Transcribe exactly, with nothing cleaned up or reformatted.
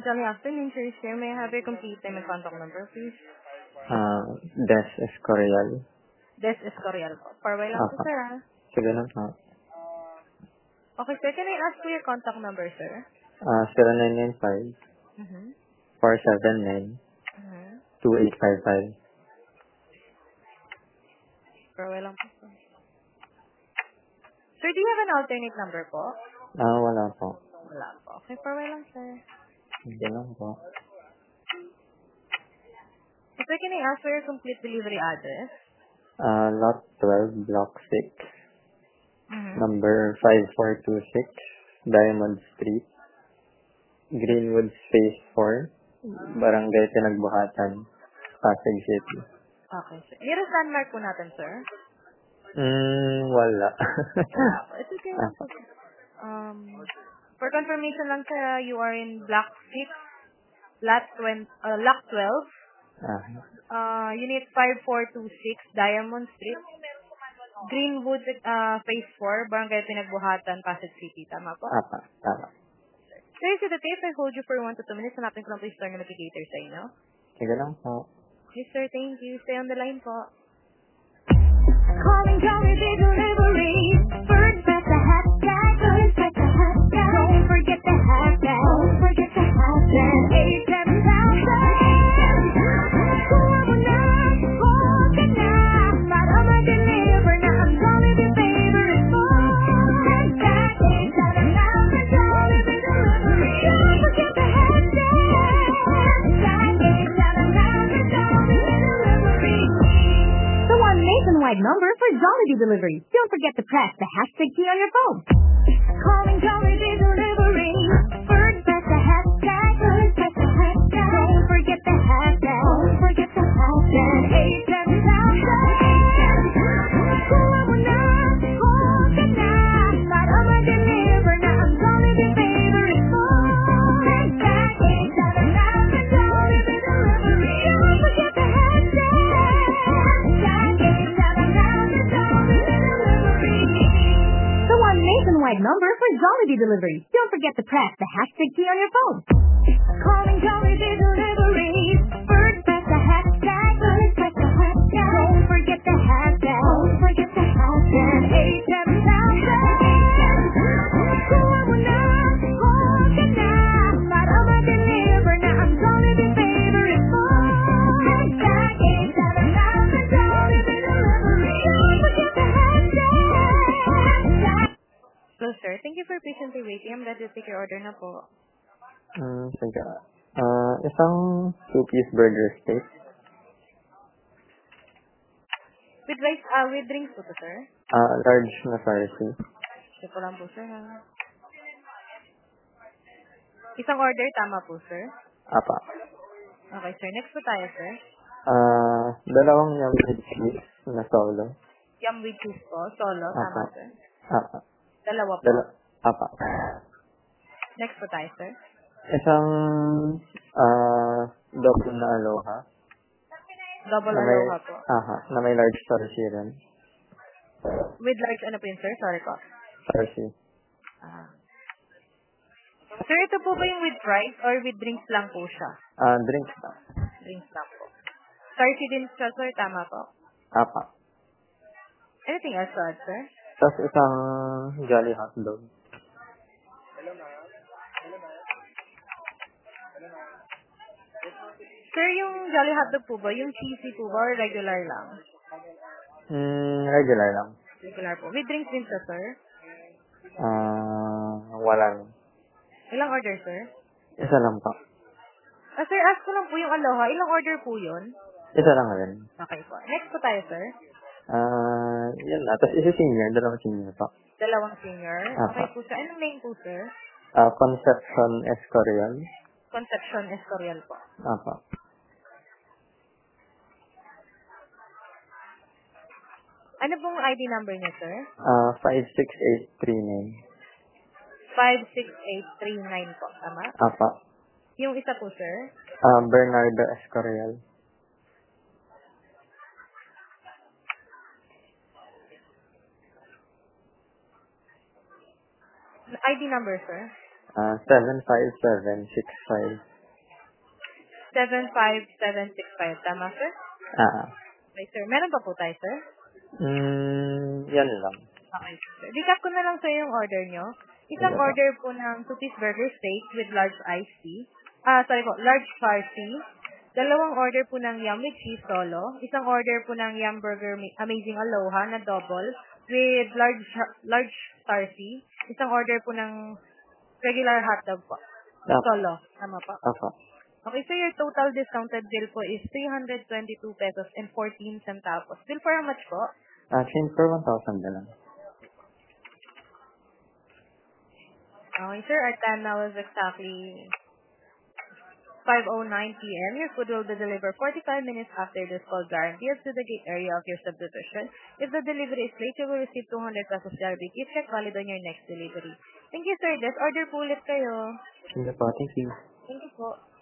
Good afternoon, sir. Sir, may I have your complete name and contact number, please? Ah, Des Escorial. Des Escorial po. Parway lang po, Apa. sir, ah. Sige lang ha. Okay, sir. Can I ask for your contact number, sir? Ah, zero nine nine five, Mm-hmm. four seven nine, Mm-hmm. two eight five five. Parway lang po, sir. Sir, do you have an alternate number po? Ah, wala po. Wala po. Okay, parway lang, sir. Sige lang po. Sir, can I ask for your complete delivery address? Ah, lot twelve, block six, Mm-hmm. number five four two six, Diamond Street, Greenwood Phase four, Barangay Pinagbuhatan, Pasig City. Okay, sir. Nearest landmark po natin, sir? Hmm, wala. Wala po. It's okay lang Apa. po, sir. Um, for confirmation lang, sir, you are in Block six, lot twenty, uh, Lot twelve, Ah, uh, Unit five four two six, Diamond Street, Greenwood, uh, Phase four, Barangay Pinagbuhatan, Pasig City. Tama po? apa, apa. Sir, is it okay if I hold you for one to two minutes? Hanapin ko lang po yung store na mag-cater sa inyo. Sige lang po. Yes, sir. Thank you. Stay on the line po. Calling Jollibee Delivery. First press the hashtag. First press the hashtag. Don't forget the hashtag. Don't forget the hashtag. Eight seven thousand. Kuha mo na. Huwag ka na. Para ma-deliver na ang Jollibee favorite mo. Hashtag eight seven thousand Jollibee Delivery. Don't forget the hashtag. Hashtag eight seven thousand Jollibee Delivery. The one nationwide number for Jollibee Delivery. Don't forget to press the hashtag key on your phone. Calling Jollibee Delivery. First press the hashtag. First press the hashtag. Don't forget the hashtag. Don't forget the hashtag. eight seven thousand. Kuha mo na. Huwag ka na. Para ma-deliver na ang Jollibee favorite mo. Hashtag eight seven thousand Jollibee Delivery. Don't forget the hashtag. Hashtag eight seven thousand Jollibee Delivery. The one nationwide number for Jollibee Delivery. Don't forget to press the hashtag key on your phone. Calling Jollibee Delivery. First press the hashtag. First press the hashtag. Don't forget the hashtag. Don't forget the hashtag. eight seven thousand. Kuha mo na. Huwag ka na. Para ma-deliver na ang Jollibee favorite mo. Hashtag eight seven thousand Jollibee Delivery. Don't forget the hashtag. Hashtag. Hello, sir. Thank you for patiently waiting. I'm glad to take your order na po. Hmm, sige. Ah, isang two-piece burger steak. With rice, uh, with drinks po to, sir? Ah, large na farsi. Ito po lang po, sir, ha? Isang order, tama po, sir? Apa. Okay, sir. Next po tayo, sir. Ah, dalawang yum with cheese na solo. Yum with cheese po. Solo, tama, Apa. sir? Apa. Dalawa po. Dala apa. Next po tayo, sir. Isang ah double na aloha. Double Na may, aloha po. aha, na may large farsi rin. With large, ano po yun, sir? Sorry po. Farsi. Ah. Sir, ito po ba yung with rice or with drinks lang po siya? Ah, drinks na. Drinks lang po. Sarsi din siya, sir. Tama po. Apa. Anything else to add, sir? Tapos isang Jolly Hotdog. Sir, yung Jolly Hotdog po ba? Yung cheesy po ba or regular lang? Hmm, regular lang. Regular po. With drinks din siya, sir? Ah, wala lang. Ilang order, sir? Isa lang pa. Ah, sir, ask ko lang po yung aloha. Ilang order po yun? Isa lang rin. Okay po. Next po tayo, sir. Ah, yun na. Tapos isa senior, dalawang senior pa. Dalawang senior. Okay Apa. po, sir. Anong name po, sir? Ah, Conception Escorial. Concepcion Escorial po. Apa. Ano pong I D number niya, sir? Ah, five six eight three nine. five six eight three nine po. Tama? Apa. Yung isa po, sir? Ah, Bernardo Escorial. I D number, sir? Ah, seven five seven six five. seven five seven six five. Tama, sir? Ah, Okay, sir. Meron pa po tayo, sir? mm, yan lang. Okay, sir. Recap ko na lang sa yung order nyo. Isang Sige po. order po ng two-piece burger steak with large iced tea. Ah, sorry po, large farci. Dalawang order po ng yum with cheese solo. Isang order po ng yum burger ma- amazing aloha na double with large large farci. Isang order po ng regular hotdog po. Opo. Solo. Tama po. Opo. Okay, so your total discounted bill po is three hundred twenty-two pesos and fourteen centavos. Bill for how much po? Ah, change for one thousand na lang. Okay, sir. Our time now is exactly five oh nine p.m. Your food will be delivered forty-five minutes after this call, guaranteed to the gate area of your subdivision. If the delivery is late, you will receive two hundred pesos Jollibee gift check valid on your next delivery. Thank you, sir. Just order po ulit kayo. Sige po, thank you. Thank you po.